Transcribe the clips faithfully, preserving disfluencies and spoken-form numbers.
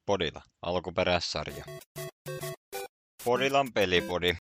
Podila, alkuperäissarja. Podilan pelipodi.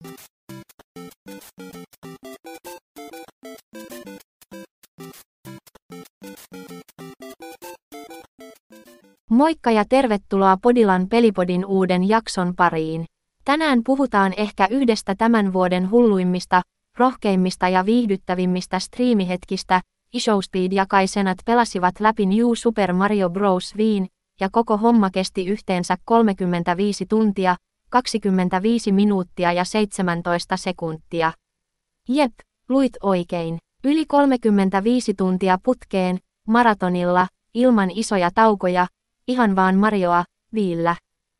Moikka ja tervetuloa Podilan pelipodin uuden jakson pariin. Tänään puhutaan ehkä yhdestä tämän vuoden hulluimmista, rohkeimmista ja viihdyttävimmistä striimihetkistä. IShowSpeed ja Kai Cenat pelasivat läpi New Super Mario Bros. Wiin, ja koko homma kesti yhteensä kolmekymmentäviisi tuntia, kaksikymmentäviisi minuuttia ja seitsemäntoista sekuntia. Jep, luit oikein. Yli kolmekymmentäviisi tuntia putkeen, maratonilla, ilman isoja taukoja, ihan vaan Marioa, Wiillä.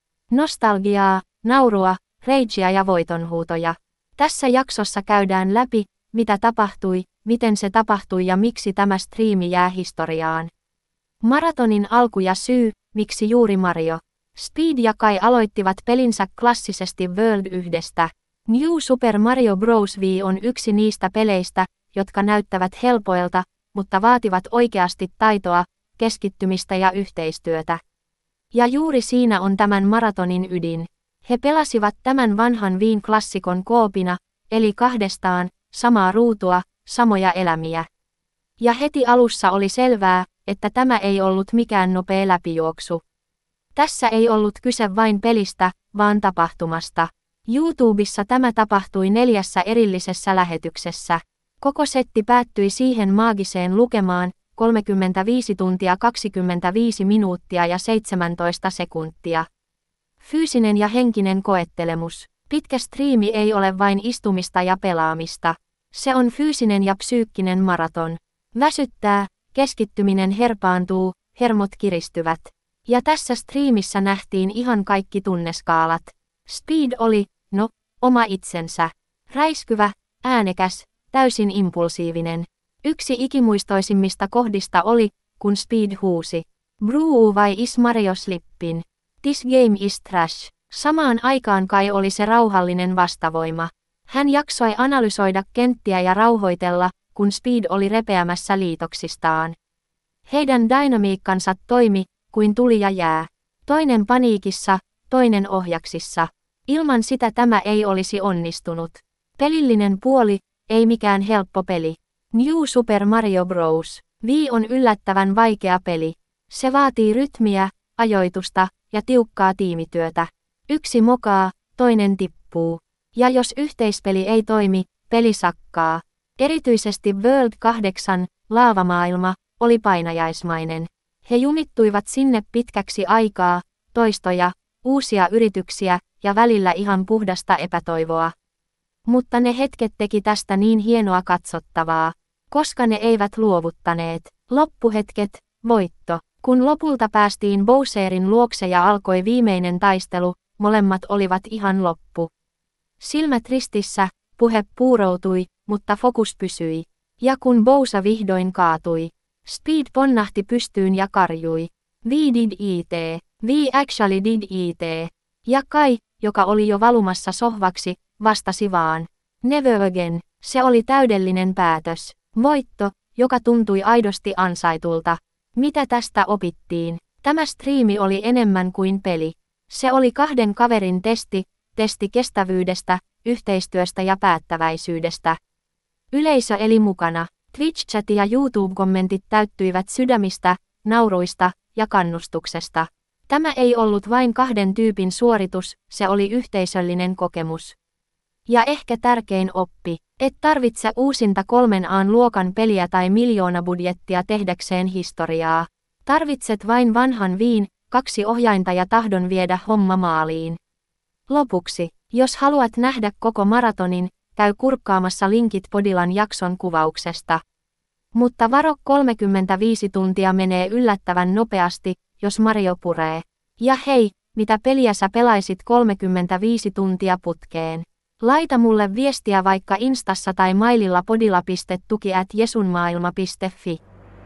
Nostalgiaa, naurua, ragea ja voitonhuutoja. Tässä jaksossa käydään läpi, mitä tapahtui, miten se tapahtui ja miksi tämä striimi jää historiaan. Maratonin alku ja syy, miksi juuri Mario. Speed ja Kai aloittivat pelinsä klassisesti World yhdestä. New Super Mario Bros. Wii on yksi niistä peleistä, jotka näyttävät helpoilta, mutta vaativat oikeasti taitoa, keskittymistä ja yhteistyötä. Ja juuri siinä on tämän maratonin ydin. He pelasivat tämän vanhan Wiin klassikon koopina, eli kahdestaan, samaa ruutua, samoja elämiä. Ja heti alussa oli selvää, että tämä ei ollut mikään nopea läpijuoksu. Tässä ei ollut kyse vain pelistä, vaan tapahtumasta. YouTubessa tämä tapahtui neljässä erillisessä lähetyksessä. Koko setti päättyi siihen maagiseen lukemaan, kolmekymmentäviisi tuntia kaksikymmentäviisi minuuttia ja seitsemäntoista sekuntia. Fyysinen ja henkinen koettelemus. Pitkä striimi ei ole vain istumista ja pelaamista. Se on fyysinen ja psyykkinen maraton. Väsyttää, keskittyminen herpaantuu, hermot kiristyvät. Ja tässä striimissä nähtiin ihan kaikki tunneskaalat. Speed oli, no, oma itsensä. Räiskyvä, äänekäs, täysin impulsiivinen. Yksi ikimuistoisimmista kohdista oli, kun Speed huusi. Bruu vai is Mario slippin? This game is trash. Samaan aikaan Kai oli se rauhallinen vastavoima. Hän jaksoi analysoida kenttiä ja rauhoitella, kun Speed oli repeämässä liitoksistaan. Heidän dynamiikkansa toimi, kuin tuli ja jää. Toinen paniikissa, toinen ohjaksissa. Ilman sitä tämä ei olisi onnistunut. Pelillinen puoli, ei mikään helppo peli. New Super Mario Bros. Wii on yllättävän vaikea peli. Se vaatii rytmiä, ajoitusta ja tiukkaa tiimityötä. Yksi mokaa, toinen tippuu. Ja jos yhteispeli ei toimi, peli sakkaa. Erityisesti World kahdeksan, laavamaailma, oli painajaismainen. He jumittuivat sinne pitkäksi aikaa, toistoja, uusia yrityksiä ja välillä ihan puhdasta epätoivoa. Mutta ne hetket teki tästä niin hienoa katsottavaa, koska ne eivät luovuttaneet. Loppuhetket, voitto. Kun lopulta päästiin Bowserin luokse ja alkoi viimeinen taistelu, molemmat olivat ihan loppu. Silmät ristissä, puhe puuroutui, mutta fokus pysyi. Ja kun Bowser vihdoin kaatui, Speed ponnahti pystyyn ja karjui. We did it. We actually did it. Ja Kai, joka oli jo valumassa sohvaksi, vastasi vaan. Never again. Se oli täydellinen päätös. Voitto, joka tuntui aidosti ansaitulta. Mitä tästä opittiin? Tämä striimi oli enemmän kuin peli. Se oli kahden kaverin testi, testi kestävyydestä, yhteistyöstä ja päättäväisyydestä. Yleisö eli mukana. Twitch-chati ja YouTube-kommentit täyttyivät sydämistä, nauruista ja kannustuksesta. Tämä ei ollut vain kahden tyypin suoritus, se oli yhteisöllinen kokemus. Ja ehkä tärkein oppi, et tarvitse uusinta kolmen A-luokan peliä tai miljoonabudjettia tehdäkseen historiaa. Tarvitset vain vanhan Wiin, kaksi ohjainta ja tahdon viedä homma maaliin. Lopuksi, jos haluat nähdä koko maratonin, käy kurkkaamassa linkit Podilan jakson kuvauksesta. Mutta varo, kolmekymmentäviisi tuntia menee yllättävän nopeasti, jos Mario puree. Ja hei, mitä peliä sä pelaisit kolmekymmentäviisi tuntia putkeen? Laita mulle viestiä vaikka Instassa tai maililla podila piste tuki ät jesunmaailma piste fi.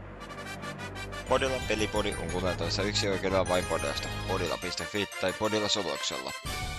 Podilan pelipodi on kuunneltavissa yksi oikeudella vain Podilasta, podila piste fi tai Podila sovelluksella.